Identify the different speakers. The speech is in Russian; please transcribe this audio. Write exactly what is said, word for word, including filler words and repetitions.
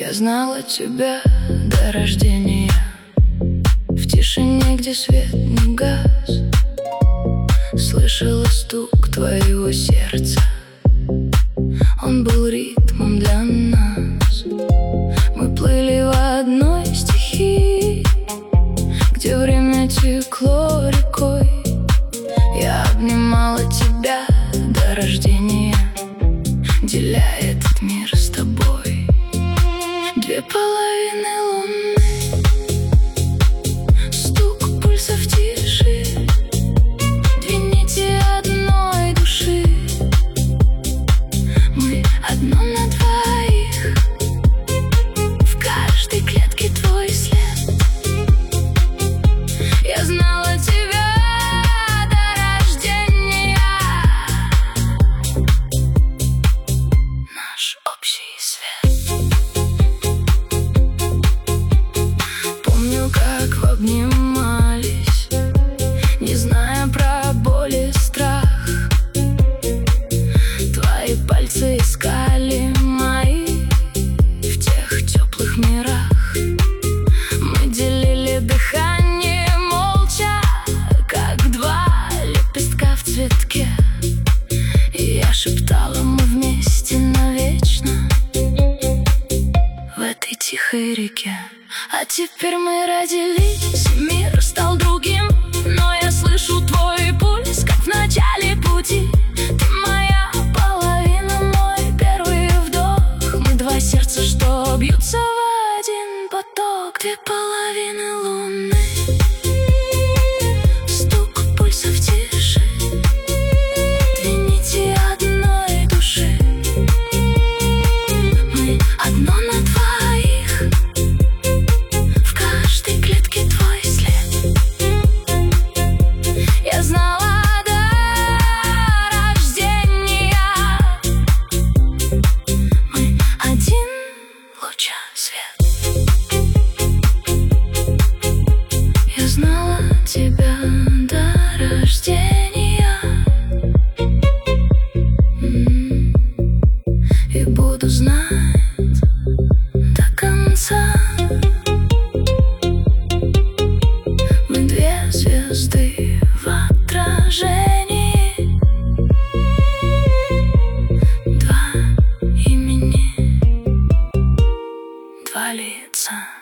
Speaker 1: Я знала тебя до рождения, в тишине, где свет не гас. Слышала стук твоего сердца, он был ритмом для нас. Мы плыли в одной стихии, где время текло рекой. Я обнимала тебя до рождения, деля этот мир с тобой. Две половины луны, стук пульса в тиши, две нити одной души. Мы одно на двоих, в каждой клетке твой след. Я знала тебя до рождения, наш общий свет. Как обнимались, не зная про боль и страх. Твои пальцы искали мои в тех теплых мирах. Мы делили дыхание молча, как два лепестка в цветке. И я шептала: мы вместе навечно в этой тихой реке. А теперь мы родились, и мир стал другим, но я слышу твой пульс, как в начале пути. Ты моя половина, мой первый вдох. Мы два сердца, что бьются в один поток. Две половины луны, стук пульса в тиши, две нити одной души. Мы одно на двоих, в каждой клетке твой след. Я знала до рождения, мы один луч свет. Я знала тебя до рождения, и буду знать до конца. Мы две звезды в отражении, два имени, два лица.